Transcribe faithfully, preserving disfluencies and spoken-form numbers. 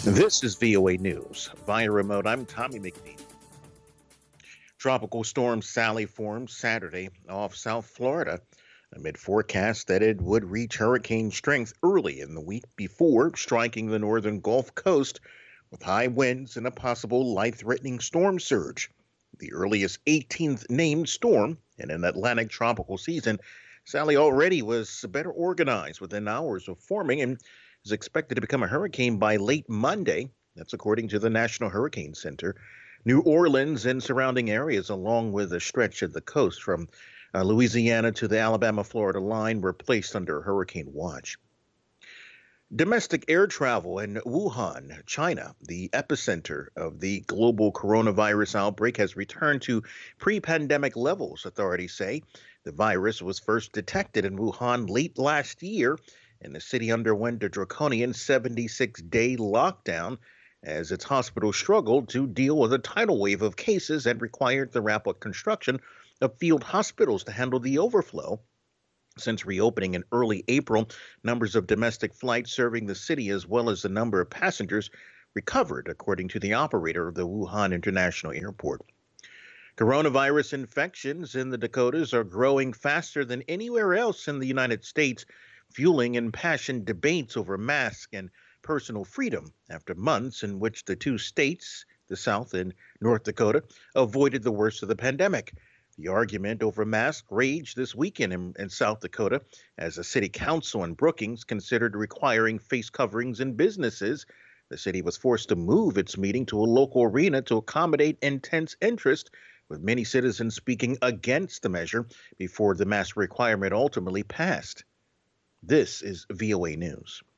This is V O A News. Via remote, I'm Tommy McNeil. Tropical storm Sally formed Saturday off South Florida amid forecasts that it would reach hurricane strength early in the week before striking the northern Gulf Coast with high winds and a possible life-threatening storm surge. The earliest eighteenth named storm in an Atlantic tropical season, Sally already was better organized within hours of forming and is expected to become a hurricane by late Monday. That's according to the National Hurricane Center. New Orleans and surrounding areas, along with a stretch of the coast from uh, Louisiana to the Alabama-Florida line, were placed under hurricane watch. Domestic air travel in Wuhan, China, the epicenter of the global coronavirus outbreak, has returned to pre-pandemic levels, authorities say. The virus was first detected in Wuhan late last year, and the city underwent a draconian seventy-six day lockdown as its hospitals struggled to deal with a tidal wave of cases and required the rapid construction of field hospitals to handle the overflow. Since reopening in early April, numbers of domestic flights serving the city as well as the number of passengers recovered, according to the operator of the Wuhan International Airport. Coronavirus infections in the Dakotas are growing faster than anywhere else in the United States, fueling impassioned debates over masks and personal freedom after months in which the two states, the South and North Dakota, avoided the worst of the pandemic. The argument over masks raged this weekend in, in South Dakota as a city council in Brookings considered requiring face coverings in businesses. The city was forced to move its meeting to a local arena to accommodate intense interest, with many citizens speaking against the measure before the mask requirement ultimately passed. This is V O A News.